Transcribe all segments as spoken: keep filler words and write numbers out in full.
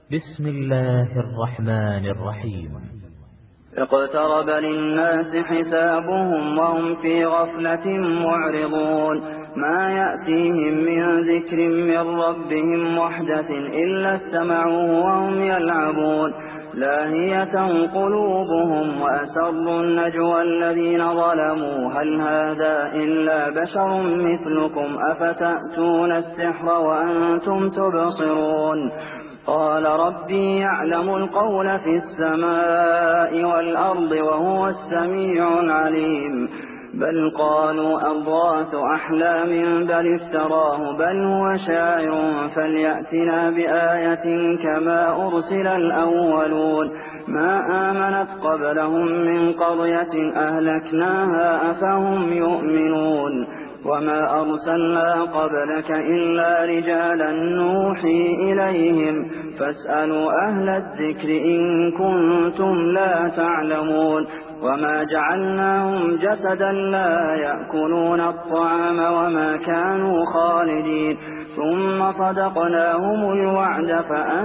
بسم الله الرحمن الرحيم. اقترب للناس حسابهم وهم في غفلة معرضون ما يأتيهم من ذكر من ربهم محدث إلا استمعوه وهم يلعبون لاهية قلوبهم وأسروا النجوى الذين ظلموا هل هذا إلا بشر مثلكم أفتأتون السحر وأنتم تبصرون قال ربي يعلم القول في السماء والأرض وهو السميع العليم بل قالوا أضغاث أحلام بل افتراه بل هو شاعر فليأتنا بآية كما أرسل الأولون ما آمنت قبلهم من قرية أهلكناها أفهم يؤمنون وما أرسلنا قبلك إلا رجالا نوحي إليهم فاسألوا أهل الذكر إن كنتم لا تعلمون وما جعلناهم جسدا لا يأكلون الطعام وما كانوا خالدين ثم صدقناهم الوعد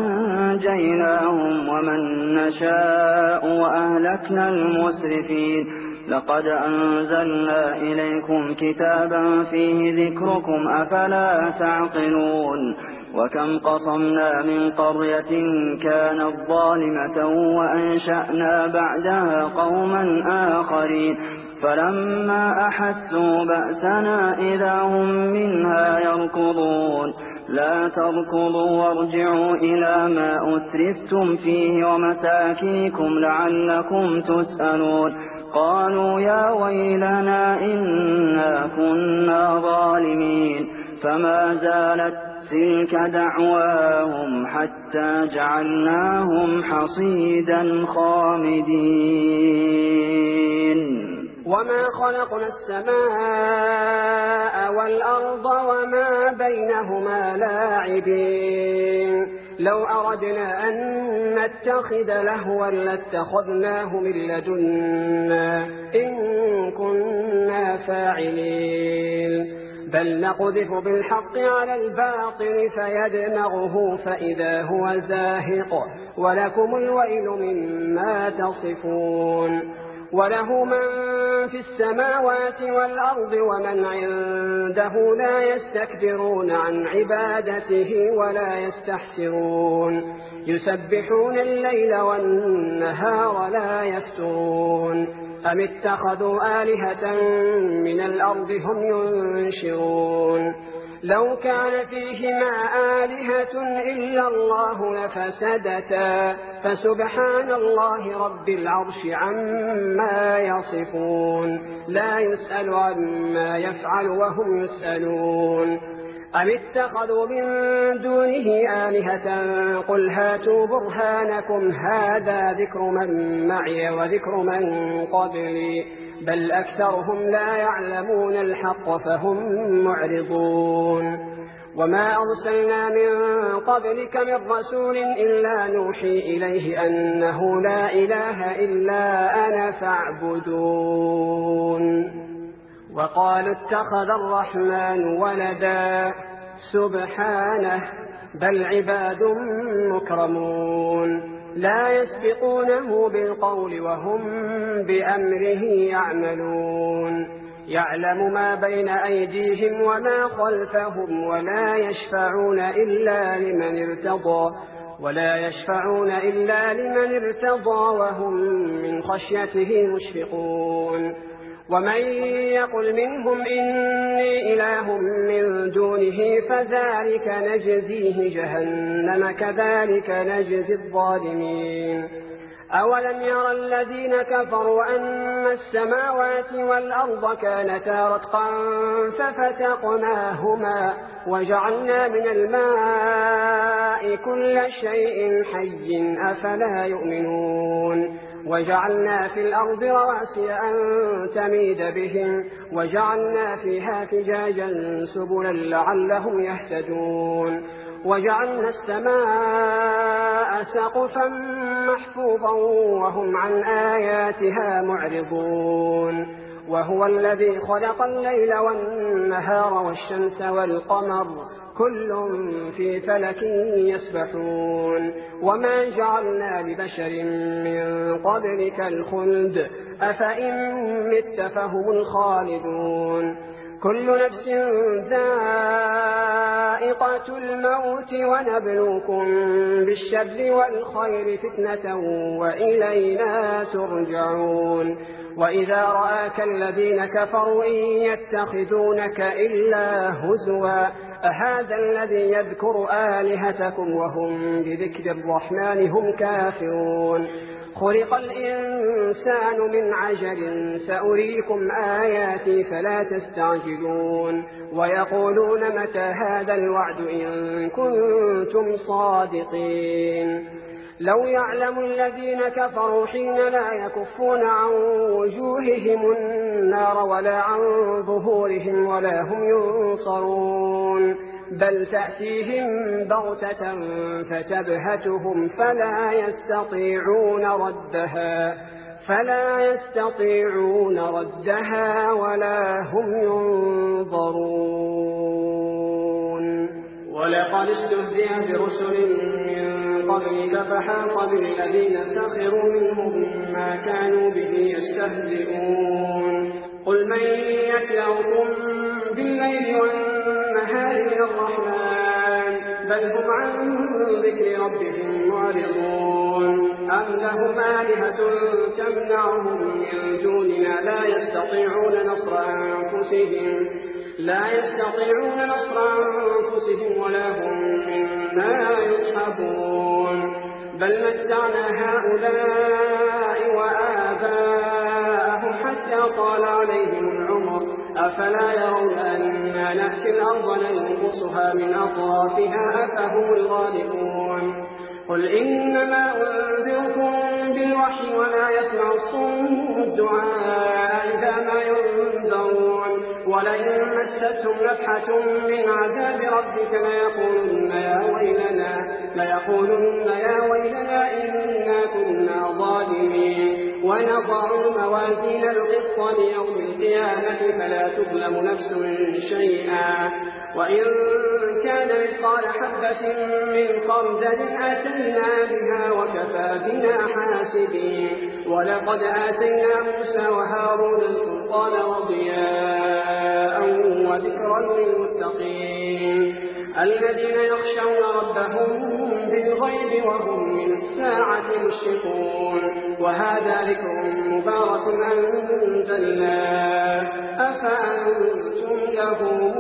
فأنجيناهم ومن نشاء وأهلكنا المسرفين لقد أنزلنا إليكم كتابا فيه ذكركم أفلا تعقلون وكم قصمنا من قرية كانت ظالمة وأنشأنا بعدها قوما آخرين فلما أحسوا بأسنا إذا هم منها يركضون لا تركضوا وارجعوا إلى ما أترفتم فيه ومساكنكم لعلكم تسألون قالوا يا ويلنا إنا كنا ظالمين فما زالت تلك دعواهم حتى جعلناهم حصيدا خامدين وما خلقنا السماء والأرض وما بينهما لاعبين لو أردنا أن نتخذ لهوا لاتخذناه من لدنا إن كنا فاعلين بل نقذف بالحق على الباطل فيدمغه فإذا هو زاهق ولكم الويل مما تصفون وله من في السماوات والأرض ومن عنده لا يستكبرون عن عبادته ولا يستحسرون يسبحون الليل والنهار لا يفترون أم اتخذوا آلهة من الأرض هم ينشرون لو كان فيهما آلهة إلا الله لفسدتا فسبحان الله رب العرش عما يصفون لا يسأل عما يفعل وهم يسألون أم اتخذوا من دونه آلهة قل هاتوا برهانكم هذا ذكر من معي وذكر من قبلي بل أكثرهم لا يعلمون الحق فهم معرضون وما أرسلنا من قبلك من رسول إلا نوحي إليه أنه لا إله إلا أنا فاعبدون وقالوا اتخذ الرحمن ولدا سبحانه بل عباد مكرمون لا يسبقونه بالقول وهم بأمره يعملون يعلم ما بين أيديهم وما خلفهم ولا يشفعون إلا لمن ارتضى ولا يشفعون إلا لمن ارتضى وهم من خشيته مشفقون ومن يقل منهم إني إله من دونه فذلك نجزيه جهنم كذلك نجزي الظالمين أولم يرى الذين كفروا أن السماوات والأرض كانتا رتقا ففتقناهما وجعلنا من الماء كل شيء حي أفلا يؤمنون وجعلنا في الأرض رواسي أن تميد بهم وجعلنا فيها فجاجا سبلا لعلهم يهتدون وجعلنا السماء سقفا محفوظا وهم عن آياتها معرضون وهو الذي خلق الليل والنهار والشمس والقمر كل في فلك يسبحون وما جعلنا لبشر من قبلك الخلد أفإن مت فهم الخالدون كل نفس ذائقة الموت ونبلوكم بالشر والخير فتنة وإلينا ترجعون وإذا رآك الذين كفروا إن يتخذونك إلا هزوا أهذا الذي يذكر آلهتكم وهم بذكر الرحمن هم كافرون خلق الإنسان من عجل سأريكم آياتي فلا تستعجلون ويقولون متى هذا الوعد إن كنتم صادقين لو يعلم الذين كفروا حين لا يكفون عن وجوههم النار ولا عن ظهورهم ولا هم ينصرون بل تأتيهم بغتة فتبهتهم فلا يستطيعون ردها فلا يستطيعون ردها ولا هم ينظرون ولقد استهزئ برسل من قبلك فحاق بالذين سخروا منهم ما كانوا به يستهزئون قل من يكلؤكم بالليل والنهار من الرحمن بل هم عن ذكر ربهم معرضون أم لهم آلهة تمنعهم من دوننا لا يستطيعون نصر أنفسهم لا يستطيعون نصر أنفسهم ولا هم منا يصحبون بل متعنا هؤلاء وآباءهم حتى طال عليهم العمر أفلا يرون أنا نأتي الأرض ننقصها من أطرافها أفهم الغالبون قل إنما أنذركم بالوحي ولا يسمع الصم الدعاء إذا ما ينذرون ولئن مستهم نفحة من عذاب ربك ليقولن يا ويلنا ليقولن يا ويلنا إنا كنا ظالمين ونضع الموازين القسط ليوم القيامة فلا تظلم نفس شيئا وإن كان مثقال حبة من خردل آتينا بها وكفى بنا حاسبين ولقد آتينا موسى وهارون الفرقان وضياء وذكرا للمتقين الذين يخشون ربهم بالغيب وهم من الساعة مشفقون وهذا ذكر مبارك أنزلناه أفأنتم له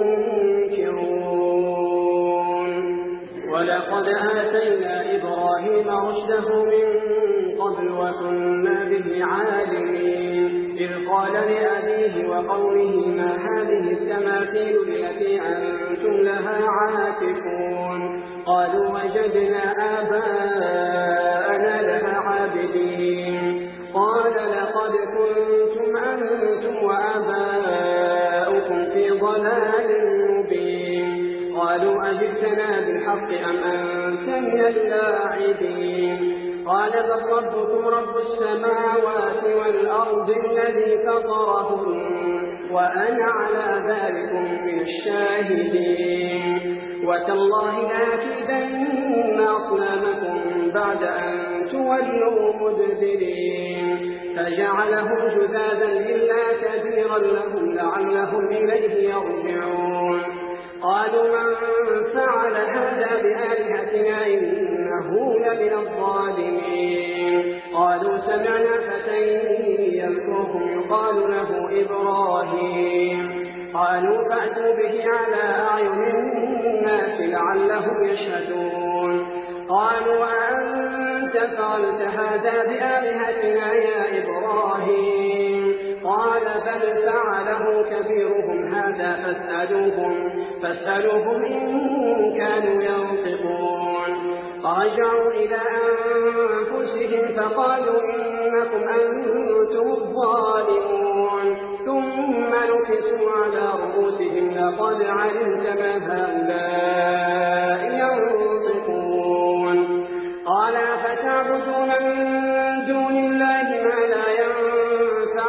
منكرون ولقد آتينا إبراهيم رشده من قبل وكنا به عالمين إذ قال لأبيه وقومه ما هذه التماثيل التي أنتم لها عاكفون قالوا وجدنا آباءنا لها عابدين قال لقد كنتم أنتم وآباؤكم في ضلال مبين قالوا أجئتنا بالحق أم أنت من اللاعبين قال بل ربكم رب السماوات والأرض الذي فطرهن وأنا على ذلك من الشاهدين وتالله لأكيدن أصنامكم بعد أن تولوا مدبرين فجعلهم جذاذا إلا كبيرا لهم لعلهم إليه يرجعون قالوا من فعل هذا بآلهتنا إنه لمن الظالمين قالوا سمعنا فتى يذكرهم يقال له إبراهيم قالوا فأتوا به على أعين الناس لعلهم يشهدون قالوا أأنت فعلت هذا بآلهتنا يا إبراهيم قال بل فعله كبيرهم هذا فاسألوهم, فاسألوهم إن كانوا ينطقون فرجعوا إلى أنفسهم فقالوا إنكم أنتم الظالمون ثم نكسوا على رؤوسهم لقد علمت ما هؤلاء ينطقون قال فتعبدون من دون الله ما لا ينفعكم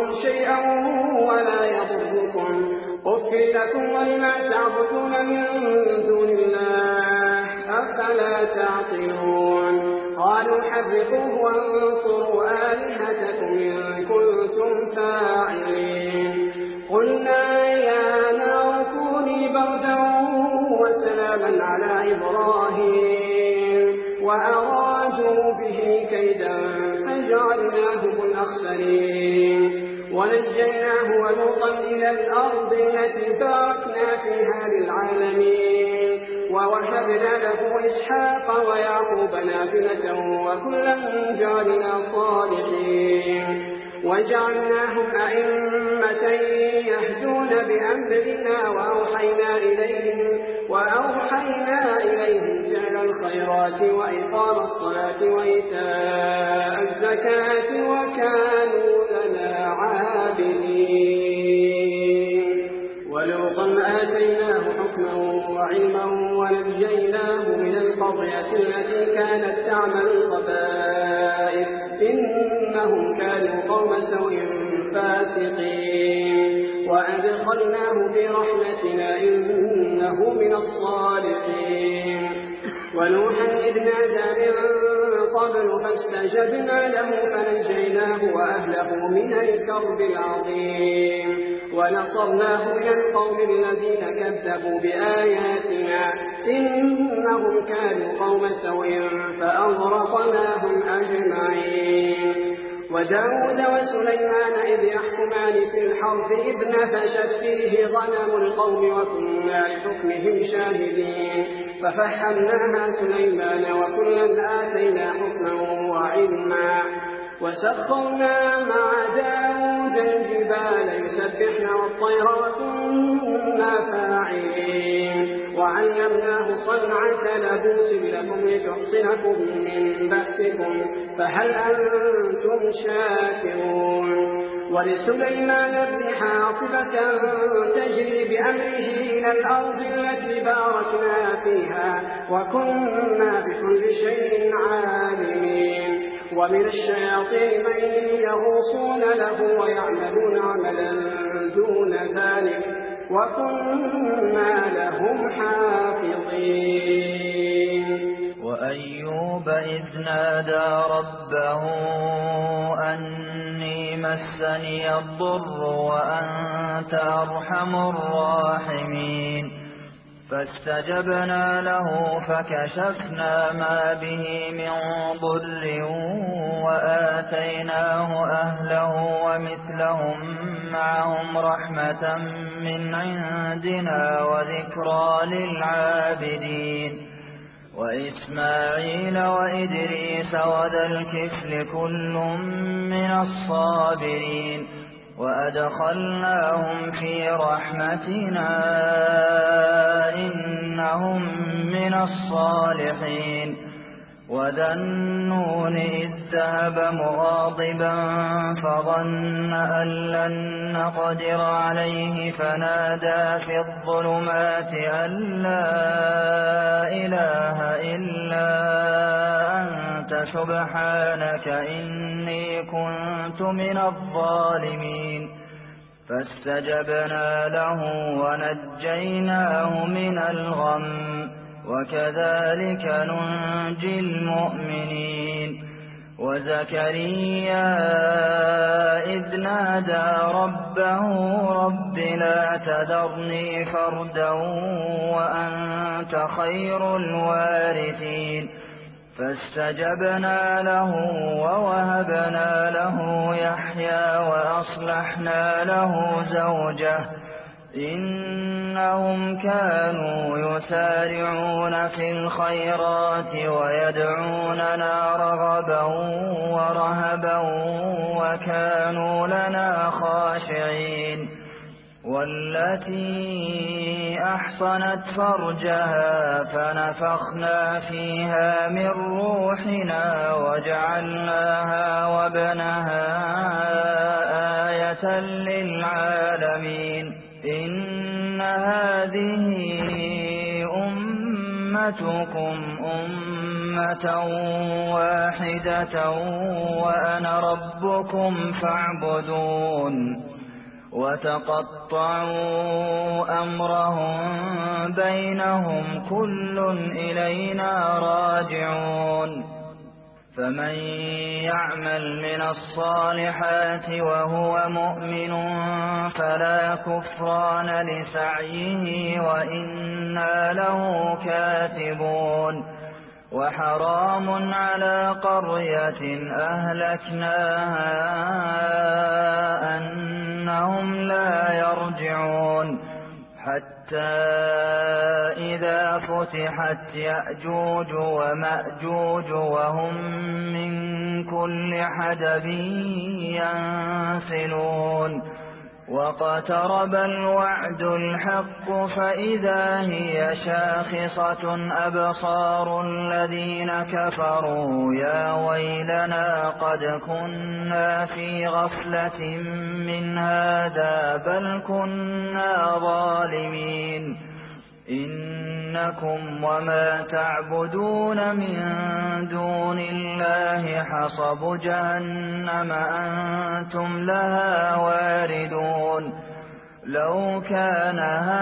شيئا ولا يضركم أف لكم ولما تعبدون من دون الله أفلا تعقلون قالوا حرقوه وانصروا آلهتكم إن كنتم فاعلين قلنا يا نار كوني بردا وسلاما على إبراهيم وأرادوا به كيدا فجعلناهم الأخسرين ونجيناه ولوطا إلى الأرض التي باركنا فيها للعالمين ووهبنا له إسحاق ويعقوب نافلة وكلا جعلنا صالحين وجعلناهم أئمة يهدون بأمرنا وأوحينا إليهم وأوحينا إليهم فعل الخيرات وإقام الصلاة وإيتاء الزكاة وكانوا لنا عابدين ولوطا آتيناه حكما وعلما ونجيناه من القرية التي كانت تعمل الخبائث إنهم كانوا قوم سوء فاسقين وأدخلناه برحمتنا إنه من الصالحين ونوحا إذ نادى من قبل فاستجبنا له فنجيناه وأهله من الكرب العظيم ونصرناه من القوم الذين كذبوا بآياتنا إنهم كانوا قوم سوء فأغرقناهم أجمعين وداود وسليمان إذ يحكمان في الحرث إذ نفشت فيه غنم القوم وكنا لحكمهم شاهدين ففهمناها سليمان وكلا آتينا حكما وعلما وسخرنا مع داود الجبال يسبحن والطير وكنا فاعلين وعلمناه صنعة لبوس لكم لتحصنكم من بأسكم فهل أنتم شاكرون ولسليمان الريح عاصفة تجري بأمره إلى الأرض التي باركنا فيها وكنا بكل شيء عالمين ومن الشياطين من يغوصون له ويعملون عملا دون ذلك وكنا لهم حافظين وأيوب إذ نادى ربه أني مسني الضر وأنت أرحم الراحمين فاستجبنا له فكشفنا ما به من ضر وآتيناه أهله ومثلهم معهم رحمة من عندنا وذكرى للعابدين وإسماعيل وإدريس وذا الكفل كل من الصابرين وأدخلناهم في رحمتنا إنهم من الصالحين وذا النون إذ ذهب مغاضبا فظن أن لن نقدر عليه فنادى في الظلمات أن لا إله إلا أنت سبحانك إني كنت من الظالمين فاستجبنا له ونجيناه من الغم وكذلك ننجي المؤمنين وزكريا إذ نادى ربه رب لا تذرني فردا وأنت خير الوارثين فاستجبنا له ووهبنا له يحيى وأصلحنا له زوجه إنهم كانوا يسارعون في الخيرات ويدعوننا رغبا ورهبا وكانوا لنا خاشعين والتي أحصنت فرجها فنفخنا فيها من روحنا وجعلناها وابنها آية للعالمين إن هذه أمتكم أمة كلمة واحدة وأنا ربكم فاعبدون وتقطعوا أمرهم بينهم كل إلينا راجعون فمن يعمل من الصالحات وهو مؤمن فلا كفران لسعيه وإنا له كاتبون وحرام على قرية أهلكناها أنهم لا يرجعون حتى إذا فتحت يأجوج ومأجوج وهم من كل حدب ينسلون واقترب الوعد الحق فإذا هي شاخصة أبصار الذين كفروا يا ويلنا قد كنا في غفلة من هذا بل كنا ظالمين إنكم وما تعبدون من دون الله حصب جهنم أنتم لها واردون لو كان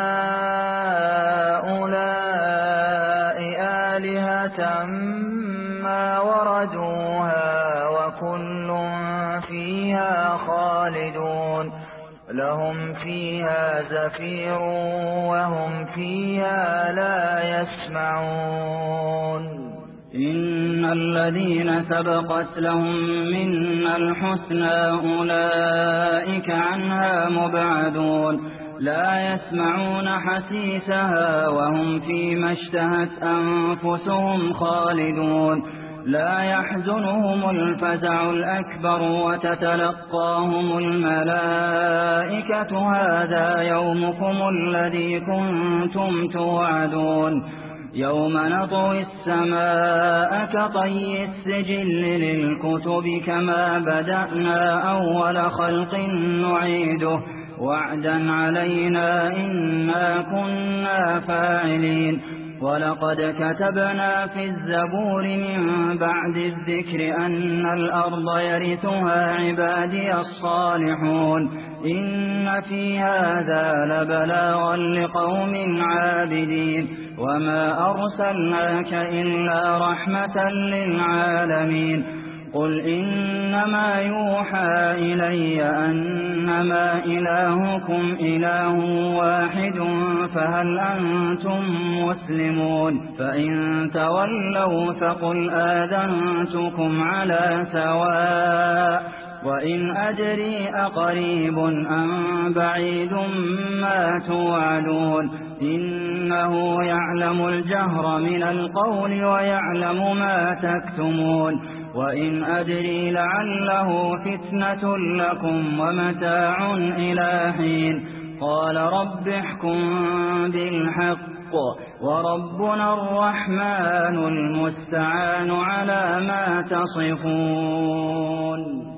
هؤلاء آلهة ما وردوها وكل فيها خالدون لهم فيها زفير وهم فيها لا يسمعون إن الذين سبقت لهم منا الحسنى أولئك عنها مبعدون لا يسمعون حسيسها وهم فيما اشتهت أنفسهم خالدون لا يحزنهم الفزع الأكبر وتتلقاهم الملائكة هذا يومكم الذي كنتم توعدون يوم نطوي السماء كطي السجل للكتب كما بدأنا أول خلق نعيده وعدا علينا إنا كنا فاعلين ولقد كتبنا في الزبور من بعد الذكر أن الأرض يرثها عبادي الصالحون إن في هذا لبلاغا لقوم عابدين وما أرسلناك إلا رحمة للعالمين قل إنما يوحى إلي أنما إلهكم إله واحد فهل أنتم مسلمون فإن تولوا فقل آذنتكم على سواء وإن أدري أقريب أم بعيد ما توعدون إنه يعلم الجهر من القول ويعلم ما تكتمون وإن أدري لعله فتنة لكم ومتاع إلى حين قال رب احكم بالحق وربنا الرحمن المستعان على ما تصفون.